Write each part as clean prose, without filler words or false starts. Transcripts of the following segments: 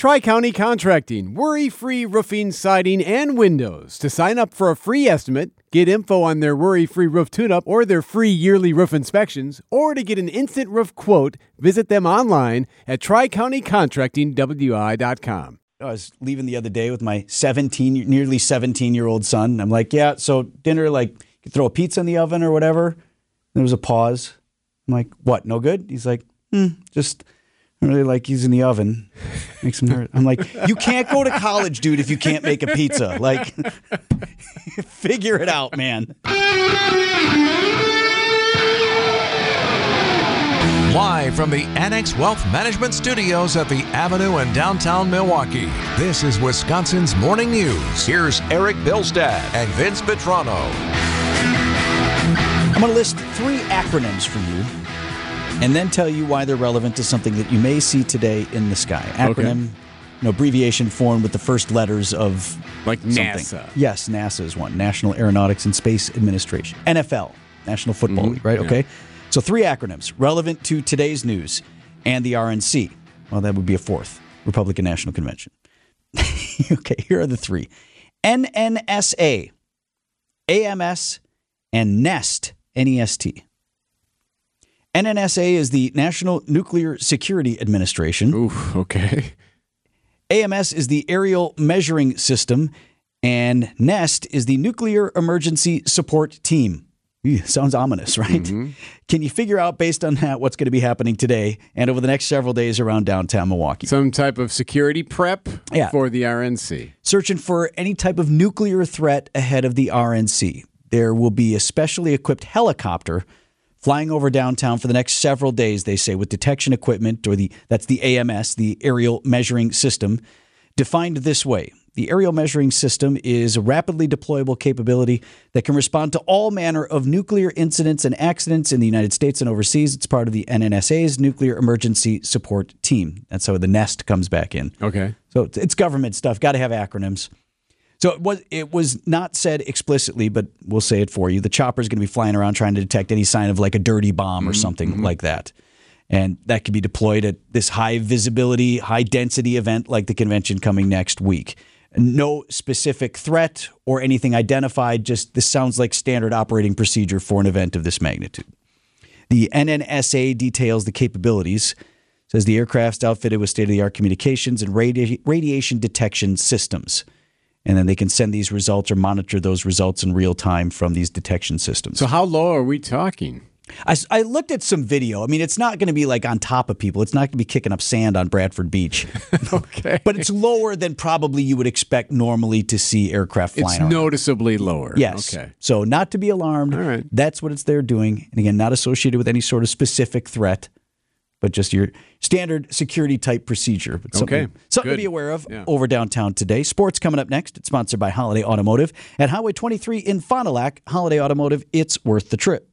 Tri-County Contracting, worry-free roofing, siding, and windows. To sign up for a free estimate, get info on their worry-free roof tune-up or their free yearly roof inspections, or to get an instant roof quote, visit them online at tricountycontractingwi.com. I was leaving the other day with my nearly 17-year-old son. I'm like, yeah, so dinner, like, you throw a pizza in the oven or whatever. There was a pause. I'm like, what, no good? He's like, just... I really like using the oven. Makes him hurt. I'm like, you can't go to college, dude, if you can't make a pizza. Like, figure it out, man. Live from the Annex Wealth Management Studios at the Avenue in downtown Milwaukee, this is Wisconsin's Morning News. Here's Eric Bilstad and Vince Petrano. I'm going to list 3 acronyms for you, and then tell you why they're relevant to something that you may see today in the sky. Acronym, abbreviation formed with the first letters of like something. NASA. Yes, NASA is one. National Aeronautics and Space Administration. NFL, National Football League, right? Yeah. Okay. So 3 acronyms relevant to today's news and the RNC. Well, that would be a 4th, Republican National Convention. Okay, here are the 3. NNSA, AMS, and NEST, N-E-S-T. NNSA is the National Nuclear Security Administration. Ooh, okay. AMS is the Aerial Measuring System, and NEST is the Nuclear Emergency Support Team. Sounds ominous, right? Mm-hmm. Can you figure out, based on that, what's going to be happening today and over the next several days around downtown Milwaukee? Some type of security prep for the RNC. Searching for any type of nuclear threat ahead of the RNC. There will be a specially equipped helicopter flying over downtown for the next several days, they say, with detection equipment, that's the AMS, the Aerial Measuring System, defined this way. The Aerial Measuring System is a rapidly deployable capability that can respond to all manner of nuclear incidents and accidents in the United States and overseas. It's part of the NNSA's Nuclear Emergency Support Team. That's how the NEST comes back in. Okay. So it's government stuff. Got to have acronyms. So it was not said explicitly, but we'll say it for you. The chopper is going to be flying around trying to detect any sign of like a dirty bomb or something like that. And that could be deployed at this high visibility, high density event like the convention coming next week. No specific threat or anything identified. Just this sounds like standard operating procedure for an event of this magnitude. The NNSA details the capabilities. Says the aircraft's outfitted with state-of-the-art communications and radiation detection systems. And then they can send these results or monitor those results in real time from these detection systems. So how low are we talking? I looked at some video. I mean, it's not going to be like on top of people. It's not going to be kicking up sand on Bradford Beach. Okay. But it's lower than probably you would expect normally to see aircraft flying around. It's noticeably lower. Yes. Okay. So not to be alarmed. All right. That's what it's there doing. And again, not associated with any sort of specific threat, but just your standard security type procedure. But something to be aware of over downtown today. Sports coming up next. It's sponsored by Holiday Automotive. At Highway 23 in Fond du Lac, Holiday Automotive, it's worth the trip.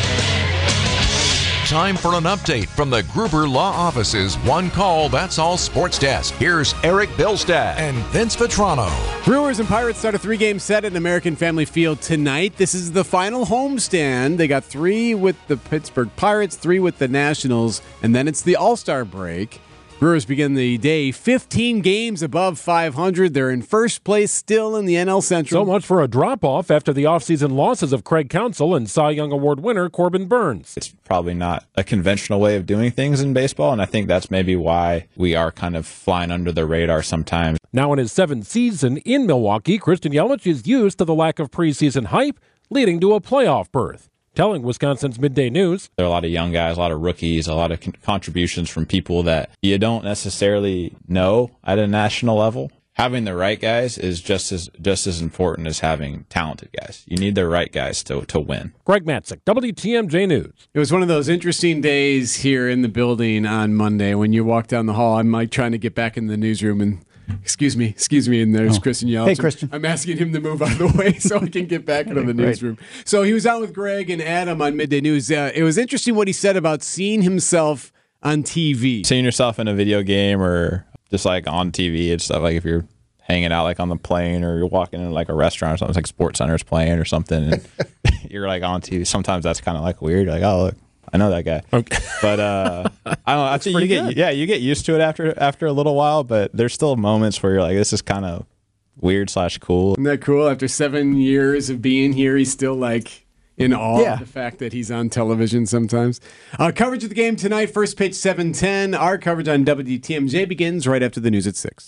Time for an update from the Gruber Law Office's One Call, That's All Sports Desk. Here's Eric Bilstad and Vince Vetrano. Brewers and Pirates start a 3-game set at American Family Field tonight. This is the final homestand. They got 3 with the Pittsburgh Pirates, 3 with the Nationals, and then it's the All-Star break. Brewers begin the day 15 games above 500. They're in first place still in the NL Central. So much for a drop-off after the offseason losses of Craig Counsell and Cy Young Award winner Corbin Burns. It's probably not a conventional way of doing things in baseball, and I think that's maybe why we are kind of flying under the radar sometimes. Now in his 7th season in Milwaukee, Christian Yelich is used to the lack of preseason hype, leading to a playoff berth. Telling Wisconsin's Midday News. There are a lot of young guys, a lot of rookies, a lot of contributions from people that you don't necessarily know at a national level. Having the right guys is just as important as having talented guys. You need the right guys to win. Greg Matzik, WTMJ News. It was one of those interesting days here in the building on Monday when you walk down the hall. I'm like trying to get back in the newsroom and Excuse me, and there's Christian Yelich. Hey, Christian. I'm asking him to move out of the way so I can get back into the newsroom. So he was out with Greg and Adam on Midday News. It was interesting what he said about seeing himself on TV. Seeing yourself in a video game or just like on TV and stuff, like if you're hanging out like on the plane or you're walking in like a restaurant or something, like SportsCenter's playing or something, and you're like on TV. Sometimes that's kind of like weird. You're like, oh, look, I know that guy. Okay. But I don't know. I think you get used to it after a little while. But there's still moments where you're like, this is kind of weird / cool. Isn't that cool? After 7 years of being here, he's still like in awe of the fact that he's on television sometimes. Coverage of the game tonight, first pitch 7:10. Our coverage on WTMJ begins right after the news at 6.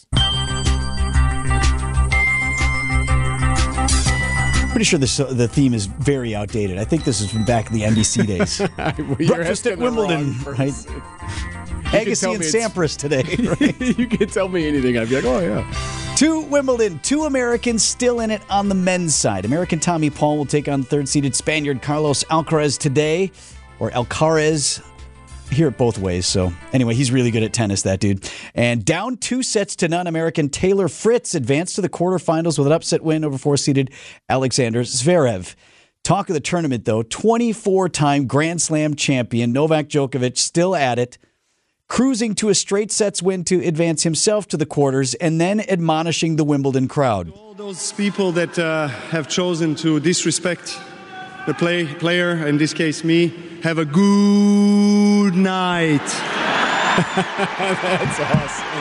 Pretty sure the theme is very outdated. I think this is from back in the NBC days. Breakfast at Wimbledon, right? Agassi and Sampras today. Right? You can tell me anything. I'd be like, oh, yeah. To Wimbledon, 2 Americans still in it on the men's side. American Tommy Paul will take on third-seeded Spaniard Carlos Alcaraz today, or Alcaraz. Hear it both ways. So anyway, he's really good at tennis, that dude. And down 2-0, American Taylor Fritz advanced to the quarterfinals with an upset win over 4-seeded Alexander Zverev. Talk of the tournament, though, 24-time Grand Slam champion Novak Djokovic still at it, cruising to a straight sets win to advance himself to the quarters, and then admonishing the Wimbledon crowd. All those people that have chosen to disrespect the player, in this case me, have a good night. That's awesome.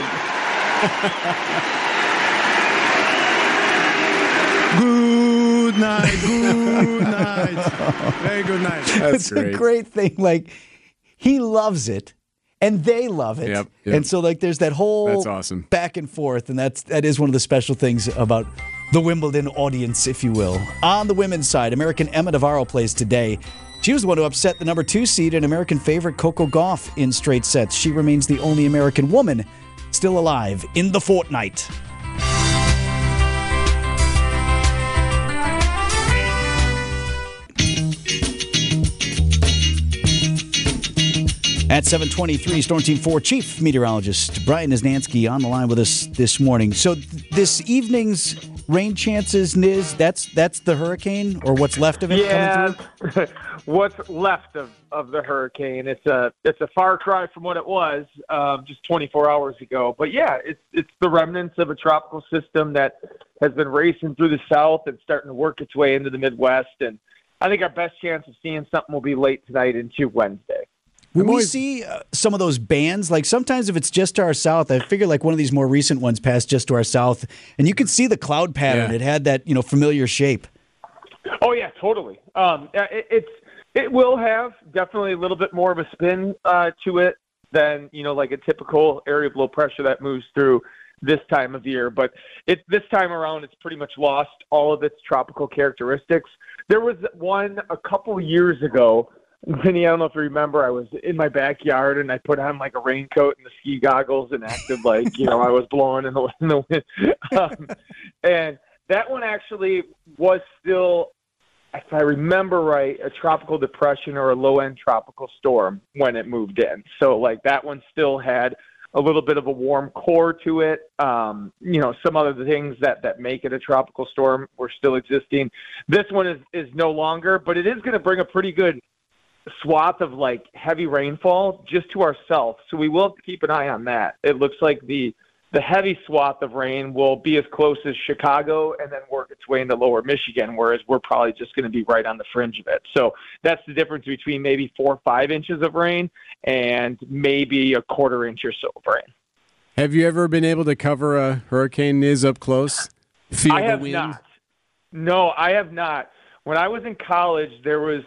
Good night, good night. Very good night. It's a great thing. Like, he loves it. And they love it. Yep. And so, like, there's that whole That's awesome. back and forth, and that is one of the special things about the Wimbledon audience, if you will. On the women's side, American Emma Navarro plays today. She was the one who upset the number 2 seed and American favorite Coco Gauff in straight sets. She remains the only American woman still alive in the fortnight. At 7:23, Storm Team 4 Chief Meteorologist Brian Niznansky on the line with us this morning. So this evening's rain chances, Niz, that's the hurricane or what's left of it coming through? What's left of the hurricane. It's a far cry from what it was just 24 hours ago. But yeah, it's the remnants of a tropical system that has been racing through the south and starting to work its way into the Midwest. And I think our best chance of seeing something will be late tonight into Wednesday. When we see some of those bands, like sometimes if it's just to our south, I figure like one of these more recent ones passed just to our south, and you could see the cloud pattern. Yeah. It had that familiar shape. Oh yeah, totally. It will have definitely a little bit more of a spin to it than like a typical area of low pressure that moves through this time of year. But this time around, it's pretty much lost all of its tropical characteristics. There was one a couple years ago. Vinny, I don't know if you remember, I was in my backyard and I put on like a raincoat and the ski goggles and acted like, I was blowing in the wind. And that one actually was still, if I remember right, a tropical depression or a low-end tropical storm when it moved in. So like that one still had a little bit of a warm core to it. Some other things that make it a tropical storm were still existing. This one is no longer, but it is going to bring a pretty good swath of like heavy rainfall just to our south. So we will have to keep an eye on that. It looks like the heavy swath of rain will be as close as Chicago and then work its way into lower Michigan, whereas we're probably just going to be right on the fringe of it. So that's the difference between maybe 4 or 5 inches of rain and maybe a quarter inch or so of rain. Have you ever been able to cover a hurricane, Niz, up close? Feel I the have wind? not. No, I have not. When I was in college, there was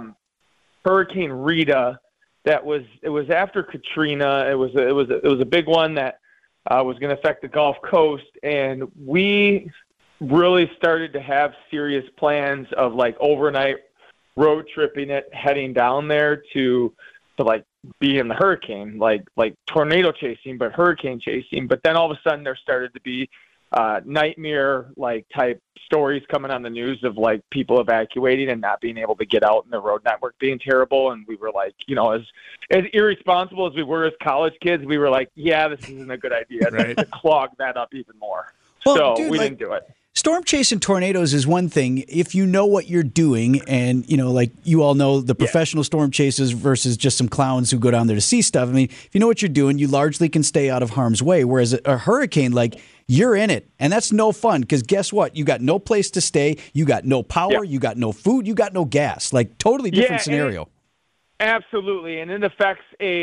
Hurricane Rita. It was after Katrina. It was a big one that was going to affect the Gulf Coast, and we really started to have serious plans of like overnight road tripping it, heading down there to like be in the hurricane, like tornado chasing, but hurricane chasing. But then all of a sudden there started to be nightmare like type stories coming on the news of like people evacuating and not being able to get out and the road network being terrible. And we were like, as irresponsible as we were as college kids, we were like, yeah, this isn't a good idea to clog that up even more. Well, so dude, we didn't do it. Storm chasing tornadoes is one thing if you know what you're doing, and like you all know the professional storm chasers versus just some clowns who go down there to see stuff. I mean, if you know what you're doing, you largely can stay out of harm's way. Whereas a hurricane, like you're in it, and that's no fun because guess what? You got no place to stay, you got no power, you got no food, you got no gas. Like totally different scenario. Absolutely, and it affects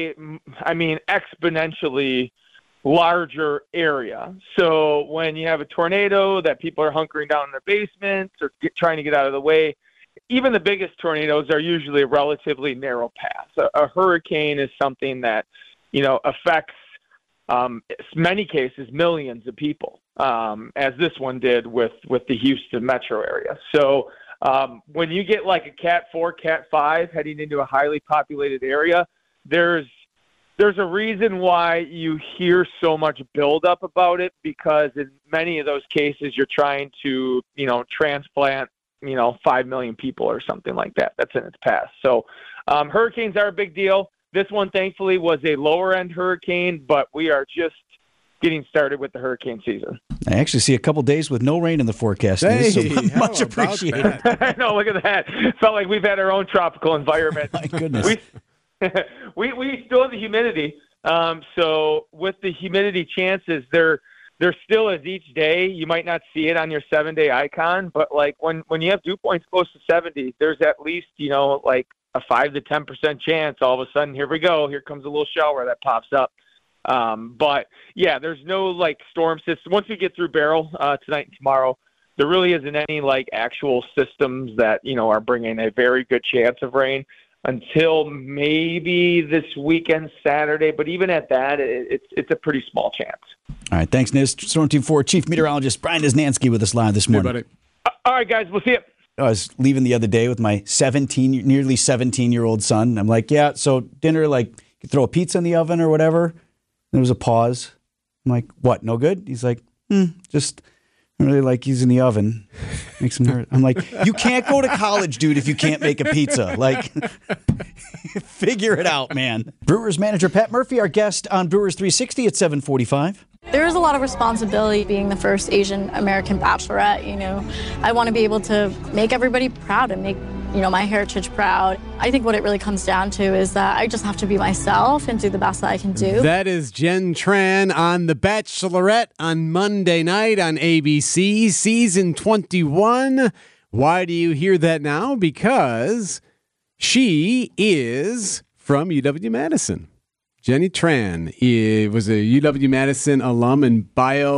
exponentially larger area. So when you have a tornado that people are hunkering down in their basements or trying to get out of the way, even the biggest tornadoes are usually a relatively narrow path. A hurricane is something that, affects, many cases, millions of people, as this one did with the Houston metro area. So when you get like a Cat 4, Cat 5 heading into a highly populated area, there's a reason why you hear so much buildup about it, because in many of those cases you're trying to, transplant, 5 million people or something like that. That's in its past. So hurricanes are a big deal. This one, thankfully, was a lower-end hurricane, but we are just getting started with the hurricane season. I actually see a couple days with no rain in the forecast. Hey, so much appreciated. I know, look at that. Felt like we've had our own tropical environment. My goodness. We still have the humidity. So with the humidity chances, there still is each day. You might not see it on your 7-day icon, but like when you have dew points close to 70, there's at least, like a 5 to 10% chance all of a sudden, here we go. Here comes a little shower that pops up. But yeah, there's no like storm system. Once we get through Beryl tonight and tomorrow, there really isn't any like actual systems that, are bringing a very good chance of rain until maybe this weekend, Saturday. But even at that, it's a pretty small chance. All right. Thanks, Niz. Storm Team 4 Chief Meteorologist Brian Niznansky with us live this morning. Hey, buddy. All right, guys. We'll see you. I was leaving the other day with my nearly 17-year-old son. I'm like, yeah, so dinner, like, you throw a pizza in the oven or whatever. There was a pause. I'm like, what, no good? He's like, just really like he's in the oven. Makes him hurt. I'm like, you can't go to college, dude, if you can't make a pizza. Like, figure it out, man. Brewers manager Pat Murphy, our guest on Brewers 360 at 745. There is a lot of responsibility being the first Asian American bachelorette. I want to be able to make everybody proud and make, my heritage proud. I think what it really comes down to is that I just have to be myself and do the best that I can do. That is Jen Tran on The Bachelorette on Monday night on ABC, season 21. Why do you hear that now? Because she is from UW-Madison. Jenny Tran was a UW-Madison alum in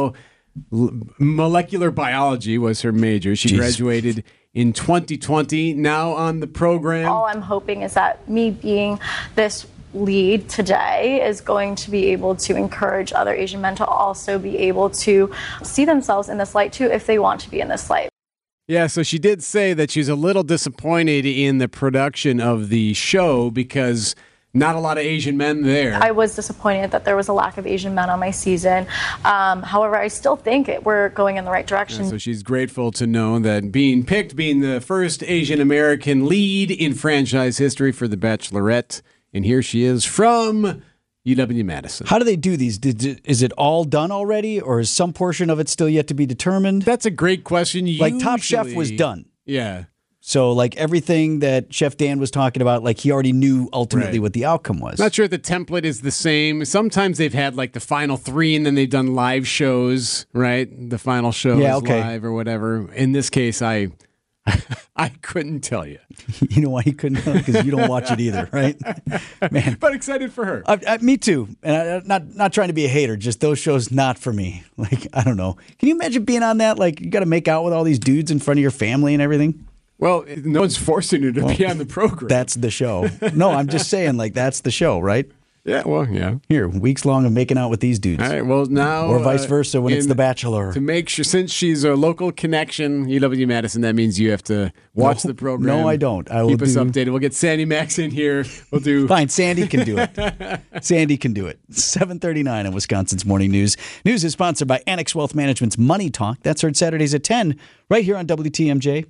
molecular biology was her major. She graduated in 2020, now on the program. All I'm hoping is that me being this lead today is going to be able to encourage other Asian men to also be able to see themselves in this light too, if they want to be in this light. Yeah, so she did say that she's a little disappointed in the production of the show because not a lot of Asian men there. I was disappointed that there was a lack of Asian men on my season. However, I still think we're going in the right direction. Yeah, so she's grateful to know that being the first Asian American lead in franchise history for The Bachelorette. And here she is from UW-Madison. How do they do these? Is it all done already, or is some portion of it still yet to be determined? That's a great question. Like Top Chef was done. Yeah. So, like, everything that Chef Dan was talking about, like, he already knew ultimately what the outcome was. Not sure if the template is the same. Sometimes they've had, like, the final 3, and then they've done live shows, right? The final show is live or whatever. In this case, I couldn't tell you. You know why you couldn't tell? Because you don't watch it either, right? Man. But excited for her. Me too. And not trying to be a hater, just those shows not for me. Like, I don't know. Can you imagine being on that? Like, you got to make out with all these dudes in front of your family and everything? Well, no one's forcing you to be on the program. That's the show. No, I'm just saying, like, that's the show, right? Yeah, well, yeah. Here, weeks long of making out with these dudes. All right, well, now... Or vice versa when it's The Bachelor. To make sure, since she's a local connection, UW-Madison, that means you have to watch the program. No, I don't. I will keep us updated. We'll get Sandy Max in here. We'll do... Fine, Sandy can do it. Sandy can do it. 7:39 on Wisconsin's Morning News. News is sponsored by Annex Wealth Management's Money Talk. That's heard Saturdays at 10, right here on WTMJ.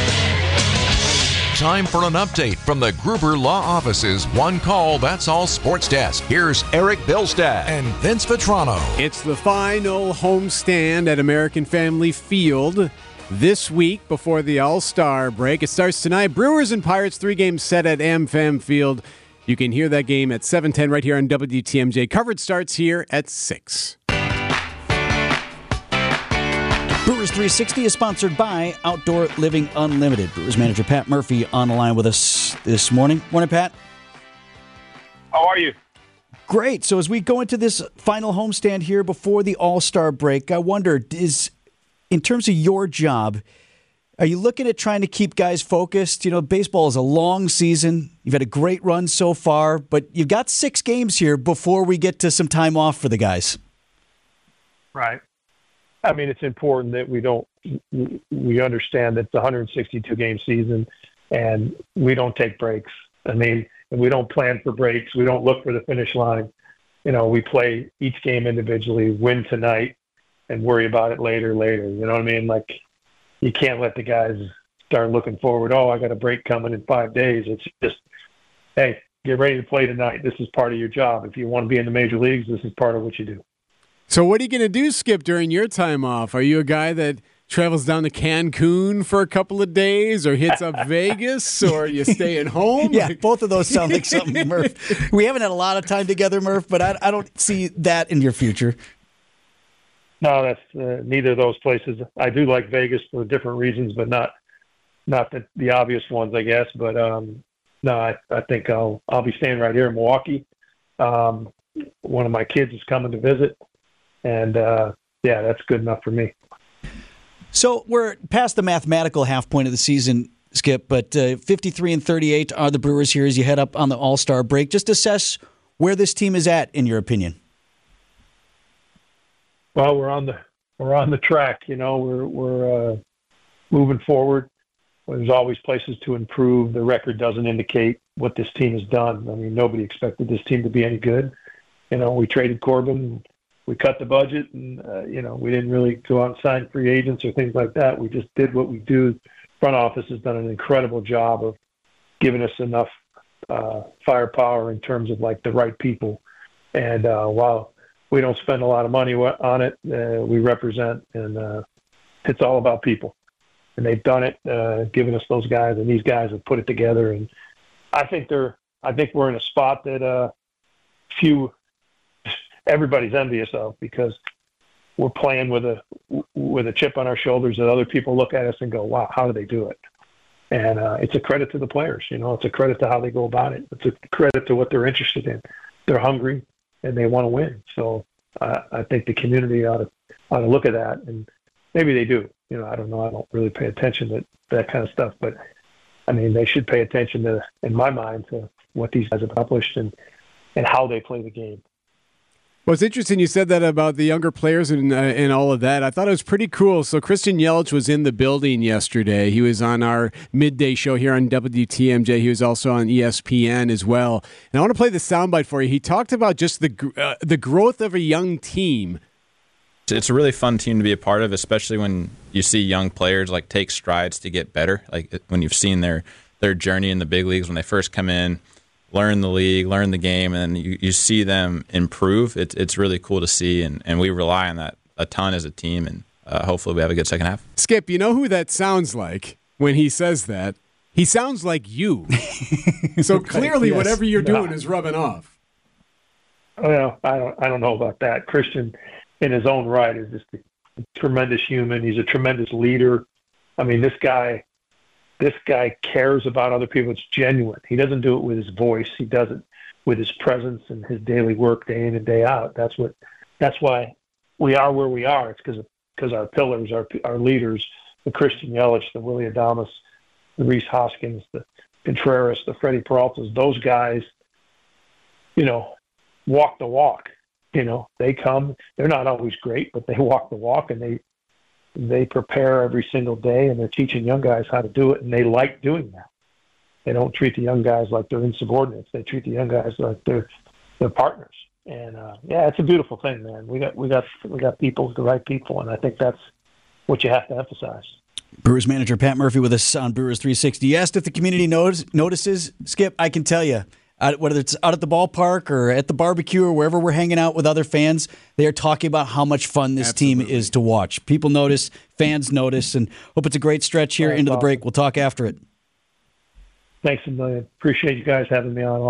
Time for an update from the Gruber Law Office's One Call, That's All Sports Desk. Here's Eric Bilstad and Vince Vitrano. It's the final homestand at American Family Field this week before the All-Star break. It starts tonight. Brewers and Pirates, 3-game set at AmFam Field. You can hear that game at 7:10 right here on WTMJ. Coverage starts here at 6. Brewers 360 is sponsored by Outdoor Living Unlimited. Brewers manager Pat Murphy on the line with us this morning. Morning, Pat. How are you? Great. So as we go into this final homestand here before the All-Star break, I wonder, in terms of your job, are you looking at trying to keep guys focused? You know, baseball is a long season. You've had a great run so far, but you've got 6 games here before we get to some time off for the guys. Right. I mean, it's important that we understand that it's a 162-game season, and we don't take breaks. I mean, we don't plan for breaks. We don't look for the finish line. You know, we play each game individually, win tonight, and worry about it later. You know what I mean? Like, you can't let the guys start looking forward. Oh, I got a break coming in 5 days. It's just, hey, get ready to play tonight. This is part of your job. If you want to be in the major leagues, this is part of what you do. So what are you going to do, Skip, during your time off? Are you a guy that travels down to Cancun for a couple of days or hits up Vegas, or you stay at home? Yeah, both of those sound like something, Murph. We haven't had a lot of time together, Murph, but I don't see that in your future. No, that's neither of those places. I do like Vegas for different reasons, but not the obvious ones, I guess. But no, I think I'll be staying right here in Milwaukee. One of my kids is coming to visit, and yeah, that's good enough for me. So we're past the mathematical half point of the season, Skip, but 53-38 are the Brewers here as you head up on the All-Star break. Just assess where this team is at, in your opinion. Well, we're on the track. You know, we're moving forward. There's always places to improve. The record doesn't indicate what this team has done. I mean, nobody expected this team to be any good. You know, we traded Corbin. We cut the budget, and, you know, we didn't really go out and sign free agents or things like that. We just did what we do. Front office has done an incredible job of giving us enough firepower in terms of, like, the right people. And while we don't spend a lot of money on it, we represent, and it's all about people. And they've done it, giving us those guys, and these guys have put it together. And I think we're in a spot that everybody's envious of, because we're playing with a chip on our shoulders that other people look at us and go, wow, how do they do it? And it's a credit to the players. You know, it's a credit to how they go about it. It's a credit to what they're interested in. They're hungry and they want to win. So I think the community ought to look at that, and maybe they do. You know, I don't know. I don't really pay attention to that kind of stuff, but I mean, they should pay attention to, in my mind, to what these guys have accomplished and how they play the game. Well, it's interesting you said that about the younger players and all of that. I thought it was pretty cool. So Christian Yelich was in the building yesterday. He was on our midday show here on WTMJ. He was also on ESPN as well. And I want to play the soundbite for you. He talked about just the growth of a young team. It's a really fun team to be a part of, especially when you see young players like take strides to get better. Like when you've seen their journey in the big leagues when they first come in, learn the league, learn the game, and you see them improve. It's really cool to see, and we rely on that a ton as a team, and hopefully we have a good second half. Skip, you know who that sounds like when he says that? He sounds like you. So clearly yes. Whatever you're doing is rubbing off. Well, I don't know about that. Christian, in his own right, is just a tremendous human. He's a tremendous leader. I mean, this guy cares about other people. It's genuine. He doesn't do it with his voice. He does it with his presence and his daily work, day in and day out. That's why we are where we are. It's because our pillars, our leaders, the Christian Yelich, the Willy Adames, the Rhys Hoskins, the Contreras, the Freddie Peraltas, those guys, you know, walk the walk. You know, they come. They're not always great, but they walk the walk, and they prepare every single day, and they're teaching young guys how to do it, and they like doing that. They don't treat the young guys like they're insubordinates. They treat the young guys like they're partners. And yeah, it's a beautiful thing, man. We got people, the right people, and I think that's what you have to emphasize. Brewers manager Pat Murphy with us on Brewers 360. You asked if the community notices. Skip, I can tell you, whether it's out at the ballpark or at the barbecue or wherever we're hanging out with other fans, they are talking about how much fun this team is to watch. People notice, fans notice, and hope it's a great stretch here into the break. We'll talk after it. Thanks a million. Appreciate you guys having me on always.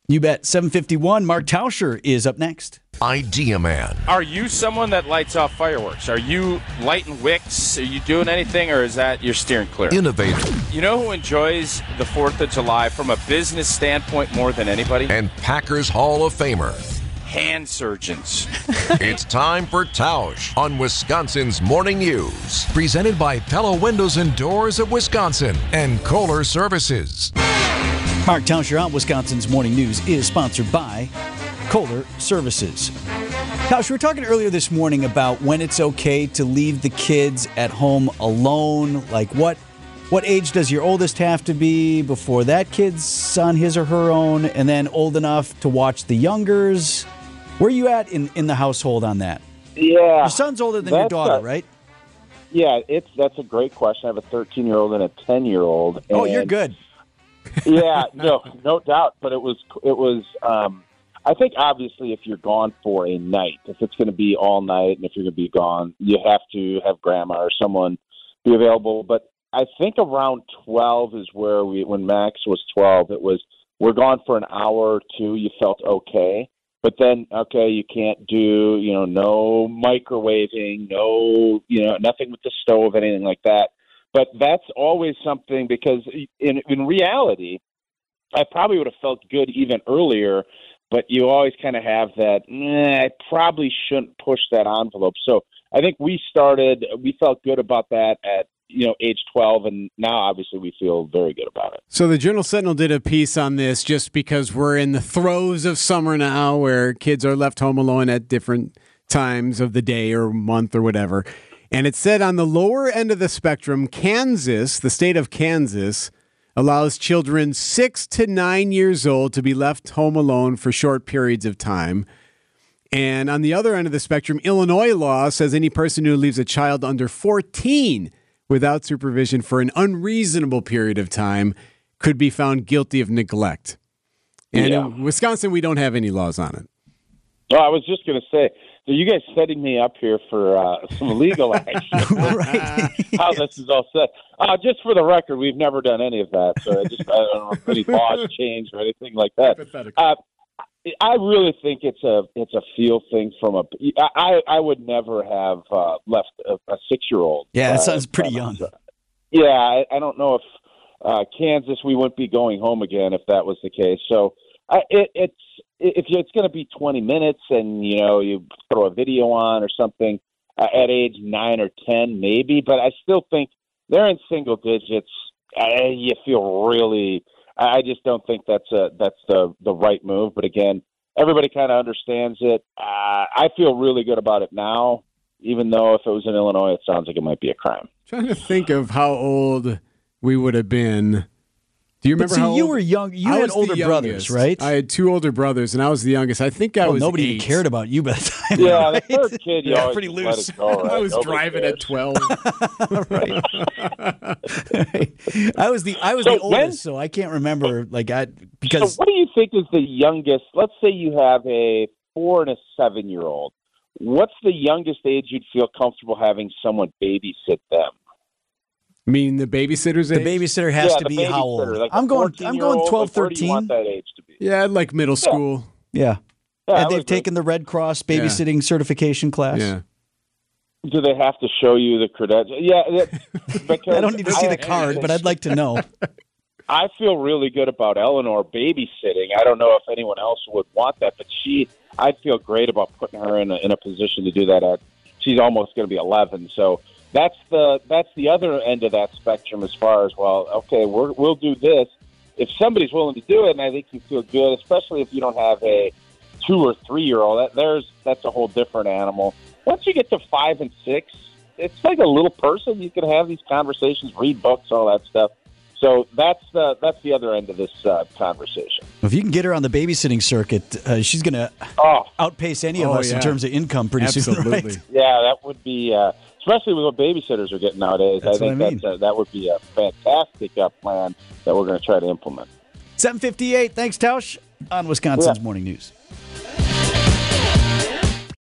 You bet. 7:51. Mark Tauscher is up next. Idea Man. Are you someone that lights off fireworks? Are you lighting wicks? Are you doing anything, or is that you're steering clear? Innovator. You know who enjoys the 4th of July from a business standpoint more than anybody? And Packers Hall of Famer. Hand surgeons. It's time for Tausch on Wisconsin's Morning News. Presented by Pella Windows and Doors of Wisconsin and Kohler Services. Mark Tauscher on Wisconsin's Morning News is sponsored by Kohler Services. Tausch, we were talking earlier this morning about when it's okay to leave the kids at home alone. Like what age does your oldest have to be before that kid's on his or her own, and then old enough to watch the youngers? Where are you at in the household on that? Yeah. Your son's older than your daughter, right? Yeah, that's a great question. I have a 13-year-old and a 10-year-old. Oh, you're good. Yeah, no doubt. But it was. I think obviously if you're gone for a night, if it's going to be all night, and if you're going to be gone, you have to have grandma or someone be available. But I think around 12 is where when Max was 12, it was we're gone for an hour or two. You felt okay. But then, okay, you can't do, no microwaving, nothing with the stove, anything like that. But that's always something because in reality, I probably would have felt good even earlier, but you always kind of have that, I probably shouldn't push that envelope. So I think we felt good about that at, age 12, and now obviously we feel very good about it. So the Journal-Sentinel did a piece on this just because we're in the throes of summer now where kids are left home alone at different times of the day or month or whatever. And it said on the lower end of the spectrum, Kansas, the state of Kansas, allows children 6 to 9 years old to be left home alone for short periods of time. And on the other end of the spectrum, Illinois law says any person who leaves a child under 14 without supervision for an unreasonable period of time could be found guilty of neglect. And in Wisconsin, we don't have any laws on it. Oh, I was just going to say, are you guys setting me up here for some legal action? Right. How this is all set. Just for the record, we've never done any of that. So I don't know if any laws change or anything like that. I really think it's a feel thing from I would never have left a 6-year-old. Yeah, that sounds pretty young. Yeah, I don't know if Kansas, we wouldn't be going home again if that was the case. So if it's going to be 20 minutes and, you throw a video on or something at age 9 or 10, maybe. But I still think they're in single digits. You feel really – I just don't think that's the right move. But, again, everybody kind of understands it. I feel really good about it now, even though if it was in Illinois, it sounds like it might be a crime. Trying to think of how old we would have been. Do you remember how you were young? You had older brothers, right? I had 2 older brothers, and I was the youngest. I think I was nobody 8. even cared about you by the time. Yeah, right? the third kid, you always pretty just loose. let it go, right? I was Nobody driving cares. at 12. Right. I was the oldest, so I can't remember because. So what do you think is the youngest? Let's say you have a 4 and a 7-year-old. What's the youngest age you'd feel comfortable having someone babysit them? I mean, the babysitter's age? The babysitter has to be how old? Like I'm going 12, 13. Where do you want that age to be? Yeah, like middle school. Yeah. I And they've would taken the Red Cross babysitting certification class. Yeah. Do they have to show you the credentials? Yeah. Because I don't need to see the card, but I'd like to know. I feel really good about Eleanor babysitting. I don't know if anyone else would want that, but I'd feel great about putting her in a position to do that. She's almost going to be 11, so that's the other end of that spectrum as far as, well, okay, we'll do this. If somebody's willing to do it, and I think you feel good, especially if you don't have a 2 or 3-year-old, that's a whole different animal. Once you get to 5 and 6, it's like a little person. You can have these conversations, read books, all that stuff. So that's the other end of this conversation. If you can get her on the babysitting circuit, she's going to outpace any of us in terms of income pretty soon. Right? Yeah, that would be, especially with what babysitters are getting nowadays. That's I think that would be a fantastic plan that we're going to try to implement. 7:58. Thanks, Tausch, on Wisconsin's Morning News.